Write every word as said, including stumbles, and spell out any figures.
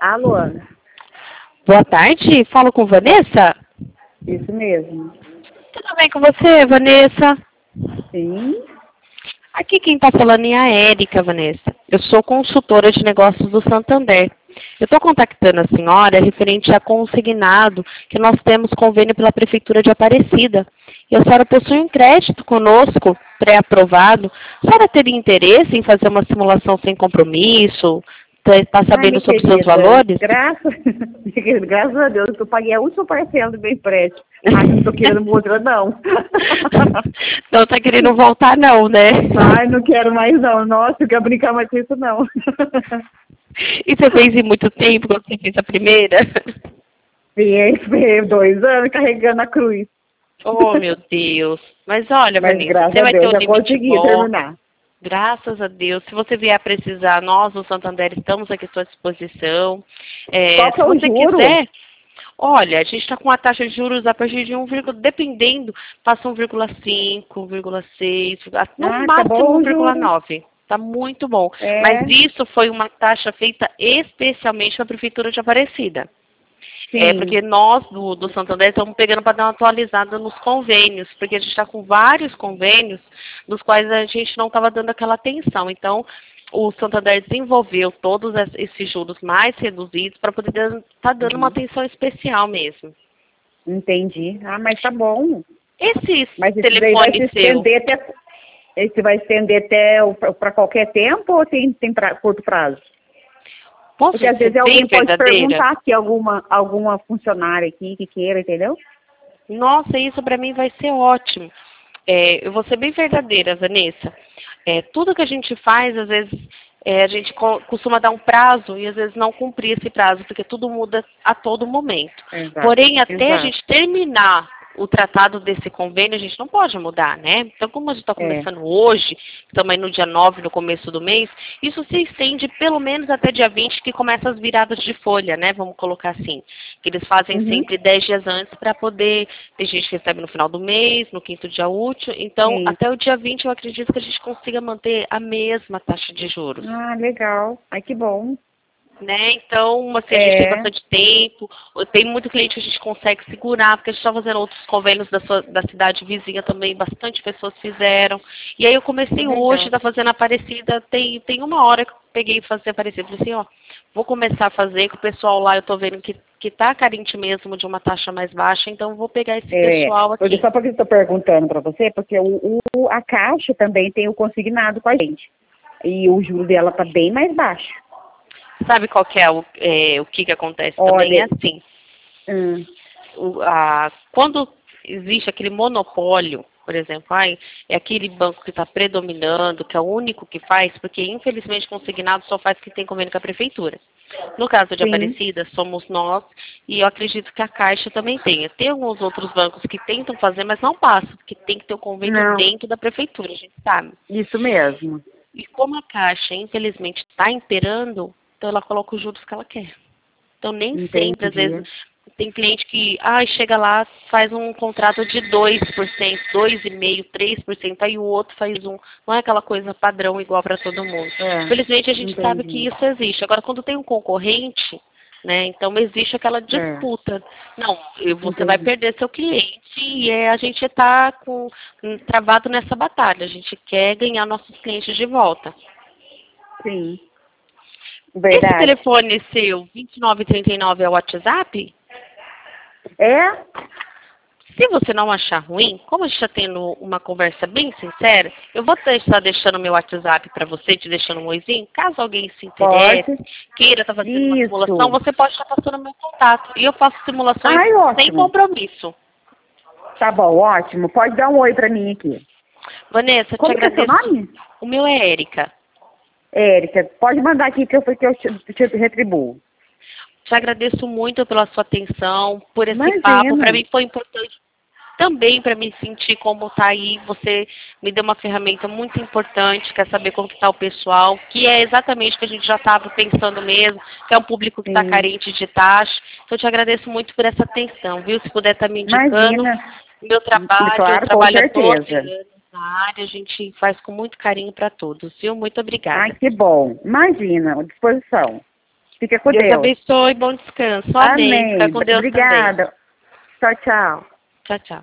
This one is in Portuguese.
Alô? Boa tarde, falo com Vanessa? Isso mesmo. Tudo bem com você, Vanessa? Sim. Aqui quem está falando é a Érica, Vanessa. Eu sou consultora de negócios do Santander. Eu estou contactando a senhora referente a consignado que nós temos convênio pela Prefeitura de Aparecida. E a senhora possui um crédito conosco, pré-aprovado. A senhora teria interesse em fazer uma simulação sem compromisso? Está sabendo Ai, sobre querida, seus valores? Graças, graças a Deus que eu paguei a última parcela do meu empréstimo. Ai, não tô querendo outra, não. Não está querendo voltar, não, né? Ai, não quero mais, não. Nossa, eu quero brincar mais com isso, não. E você fez em muito tempo quando você fez a primeira? Fiquei dois anos carregando a cruz. Oh, meu Deus. Mas olha, Mas Vanessa, graças você a vai ter Deus o já limite consegui bom. terminar. Graças a Deus. Se você vier precisar, nós, no Santander, estamos aqui à sua disposição. É, Qual que se é o você juro? quiser, olha, a gente está com uma taxa de juros a partir de um, dependendo, passa um vírgula cinco, um vírgula seis, no Ah, tá máximo bom um o vírgula juro. nove. Está muito bom. É. Mas isso foi uma taxa feita especialmente para a Prefeitura de Aparecida. É Sim. porque nós, do, do Santander, estamos pegando para dar uma atualizada nos convênios, porque a gente está com vários convênios dos quais a gente não estava dando aquela atenção. Então, o Santander desenvolveu todos esses juros mais reduzidos para poder estar tá dando Uhum. uma atenção especial mesmo. Entendi. Ah, mas tá bom. Esse Mas esse daí vai se telefone seu, estender até. Esse vai estender até para qualquer tempo ou tem, tem pra, curto prazo? posso Porque às ser vezes bem alguém pode verdadeira? perguntar aqui, alguma, alguma funcionária aqui que queira, entendeu? Nossa, isso para mim vai ser ótimo. É, eu vou ser bem verdadeira, Vanessa. É, tudo que a gente faz, às vezes, é, a gente co costuma dar um prazo e às vezes não cumprir esse prazo, porque tudo muda a todo momento. Exato. Porém, até a Exato. gente terminar o tratado desse convênio, a gente não pode mudar, né? Então, como a gente está É. começando hoje, estamos aí no dia nove, no começo do mês, isso se estende pelo menos até dia vinte, que começa as viradas de folha, né? Vamos colocar assim. Que eles fazem Uhum. sempre dez dias antes para poder... Tem gente que recebe no final do mês, no quinto dia útil. Então, Sim. até o dia vinte, eu acredito que a gente consiga manter a mesma taxa de juros. Ah, legal. Ai, que bom. Né? Então, assim, a É. gente tem bastante tempo, tem muito cliente que a gente consegue segurar, porque a gente está fazendo outros convênios da, sua, da cidade vizinha também, bastante pessoas fizeram. E aí eu comecei Legal. hoje, tá fazendo Aparecida, tem, tem uma hora que eu peguei e fazer Aparecida. Falei assim, ó, vou começar a fazer, que o pessoal lá eu tô vendo que, que tá carente mesmo de uma taxa mais baixa, então eu vou pegar esse É. pessoal aqui. Porque, só porque eu estou perguntando para você, porque o, o, a Caixa também tem o consignado com a gente. E o juro dela tá bem mais baixo. Sabe qual que é o, é, o que que acontece Olha, também? É assim, hum, o, a, quando existe aquele monopólio, por exemplo, ai, é aquele banco que está predominando, que é o único que faz, porque infelizmente consignado só faz quem tem convênio com a prefeitura. No caso de sim. Aparecida, somos nós, e eu acredito que a Caixa também tenha. Tem alguns outros bancos que tentam fazer, mas não passam, porque tem que ter o convênio Não. dentro da prefeitura, a gente sabe. Isso mesmo. E como a Caixa, infelizmente, está imperando, então ela coloca os juros que ela quer. Então nem Entendi. sempre, às vezes, tem cliente que ah, chega lá, faz um contrato de dois por cento, dois vírgula cinco por cento, três por cento, aí o outro faz um. Não é aquela coisa padrão igual para todo mundo. É. Infelizmente a gente Entendi. sabe que isso existe. Agora, quando tem um concorrente, né, então existe aquela disputa. Não, eu- você vai Entendi. perder seu cliente e é, a gente está com, travado nessa batalha. A gente quer ganhar nossos clientes de volta. Sim. Esse Verdade. telefone seu, vinte e nove trinta e nove, é o WhatsApp? É? Se você não achar ruim, como a gente está tendo uma conversa bem sincera, eu vou estar deixando meu WhatsApp para você, te deixando um oizinho. Caso alguém se interesse, Pode. queira estar fazendo uma Isso. simulação, você pode estar passando meu contato. E eu faço simulações Ai, sem ótimo. compromisso. Tá bom, ótimo. Pode dar um oi pra mim aqui. Vanessa, eu te Como que é seu agradeço. nome? O meu é Érica. Érica, pode mandar aqui que eu, que eu te, te retribuo. Te agradeço muito pela sua atenção, por esse Imagina. papo. Para mim foi importante também para me sentir como está aí. Você me deu uma ferramenta muito importante, quer saber como está o pessoal, que é exatamente o que a gente já estava pensando mesmo, que é um público que está Sim. carente de taxa. Então, eu te agradeço muito por essa atenção, viu? Se puder estar me indicando, Imagina. meu trabalho, Claro, eu com trabalho há doze certeza. anos na área, a gente faz com muito carinho para todos, viu? Muito obrigada. Ai, que bom. Imagina, à disposição. Fica com Deus. Deus abençoe, bom descanso. Amém. Amém. Fica com Deus Obrigada. também. Tchau, tchau. Tchau, tchau.